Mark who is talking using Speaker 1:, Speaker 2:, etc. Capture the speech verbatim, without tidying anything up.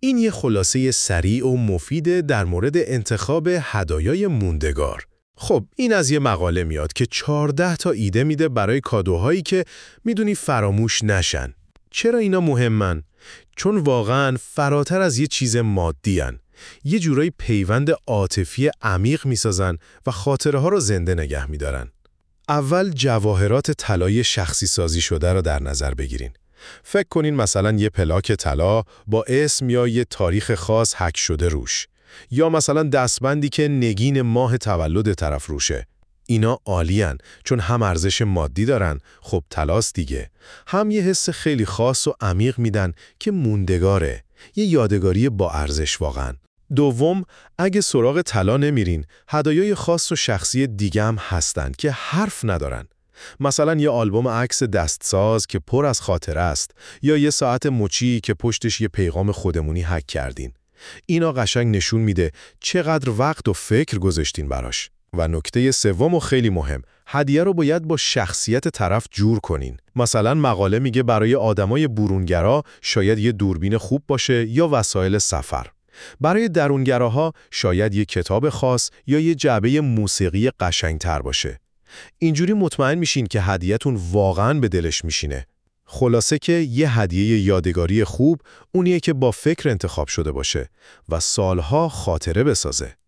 Speaker 1: این یه خلاصه سریع و مفیده در مورد انتخاب هدایای موندگار. خب این از یه مقاله میاد که چهارده تا ایده میده برای کادوهایی که میدونی فراموش نشن. چرا اینا مهمن؟ چون واقعاً فراتر از یه چیز مادی هن. یه جورایی پیوند عاطفی عمیق میسازن و خاطره ها رو زنده نگه میدارن. اول جواهرات طلای شخصی سازی شده رو در نظر بگیرین. فکر کنین مثلا یه پلاک طلا با اسم یا یه تاریخ خاص حک شده روش. یا مثلا دستبندی که نگین ماه تولد طرف روشه. اینا عالیان چون هم ارزش مادی دارن، خب طلاست دیگه. هم یه حس خیلی خاص و عمیق میدن که موندگاره. یه یادگاری با ارزش واقعاً. دوم، اگه سراغ طلا نمیرین، هدایای خاص و شخصی دیگه هم هستن که حرف ندارن. مثلا یه آلبوم عکس دستساز که پر از خاطره است یا یه ساعت مچی که پشتش یه پیغام خودمونی حک کردین. اینا قشنگ نشون میده چقدر وقت و فکر گذاشتین براش. و نکته سوم و خیلی مهم، هدیه رو باید با شخصیت طرف جور کنین. مثلا مقاله میگه برای آدمای برونگرا شاید یه دوربین خوب باشه یا وسایل سفر. برای درونگراها شاید یه کتاب خاص یا یه جعبه موسیقی قشنگتر باشه. اینجوری مطمئن میشین که هدیه‌تون واقعاً به دلش میشینه. خلاصه که یه هدیه یادگاری خوب اونیه که با فکر انتخاب شده باشه و سالها خاطره بسازه.